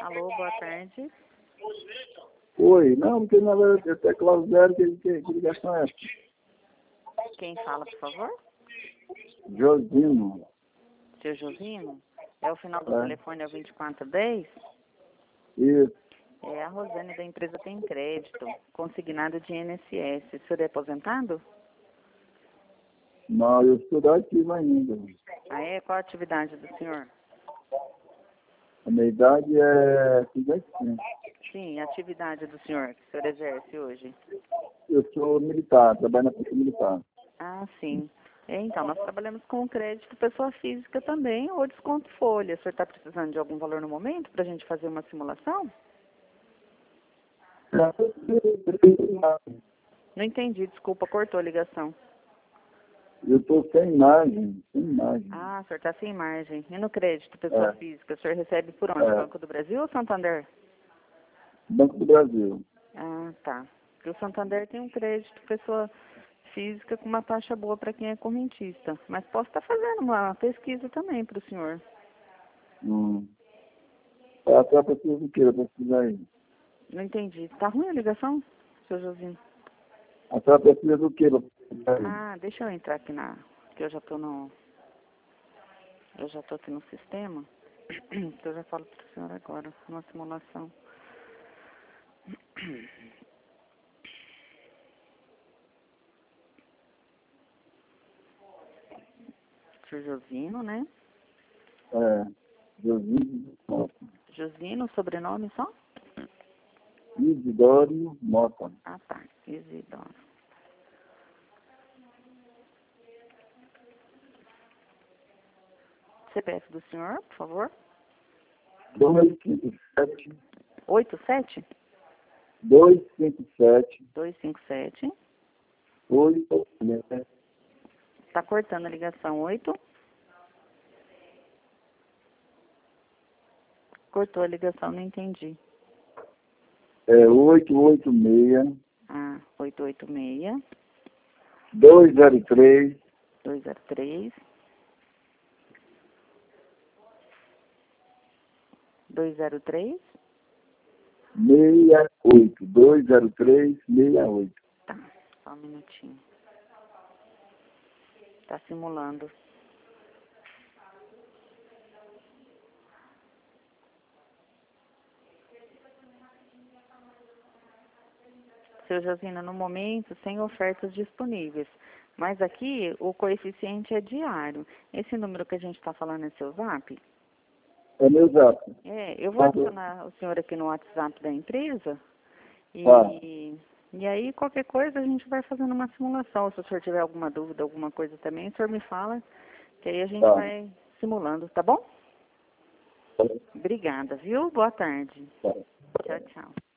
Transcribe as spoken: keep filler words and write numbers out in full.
Alô, boa tarde. Oi, não, porque na verdade é teclado zero, que, que, que ligação é essa? Quem fala, por favor? Josino. Seu Josino? É o final do É. telefone, é o vinte e quatro dez? Isso. É a Rosane da empresa Tem Crédito, consignado de I N S S. O senhor é aposentado? Não, eu estou ativo ainda. Ah, é? Qual a atividade do senhor? A minha idade é cinquenta e cinco. Sim, a atividade do senhor que o senhor exerce hoje. Eu sou militar, trabalho na Polícia Militar. Ah, sim. É, então, nós trabalhamos com crédito pessoa física também, ou desconto folha. O senhor está precisando de algum valor no momento para a gente fazer uma simulação? Não entendi, desculpa, cortou a ligação. Eu estou sem imagem, sem imagem. Ah, o senhor está sem margem. E no crédito pessoa É. física, o senhor recebe por onde? É. Banco do Brasil ou Santander? Banco do Brasil. Ah, tá. Porque o Santander tem um crédito pessoa física com uma taxa boa para quem é correntista. Mas posso estar fazendo uma pesquisa também para o senhor. Hum. A senhora precisa do que? Eu preciso aí. Não entendi. Tá ruim a ligação, seu Josino? A senhora precisa do que? Ah, deixa eu entrar aqui na... que eu já tô no... Eu já tô aqui no sistema. Que eu já falo para o senhor agora, numa simulação. Seu Josino, né? É. Josino Mota. Josino, sobrenome só? Isidório Mota. Ah, tá. Isidoro. C P F do senhor, por favor. dois cinco sete, oito sete dois cinco sete, dois cinco sete. oito, Tá cortando a ligação. oito. Cortou a ligação, não entendi. é oito oito seis, Ah, oito oito seis, dois zero três, dois zero três, dois zero três. seis oito, dois zero três, seis oito. Tá, só um minutinho. Tá simulando. Seu Josino, no momento, sem ofertas disponíveis. Mas aqui, o coeficiente é diário. Esse número que a gente está falando é seu zap? É meu zap. É, eu vou adicionar o senhor aqui no WhatsApp da empresa. E, Tá. e aí, qualquer coisa, a gente vai fazendo uma simulação. Se o senhor tiver alguma dúvida, alguma coisa também, o senhor me fala, que aí a gente Tá. vai simulando, tá bom? Tá. Obrigada, viu? Boa tarde. Tá. Tchau, tchau.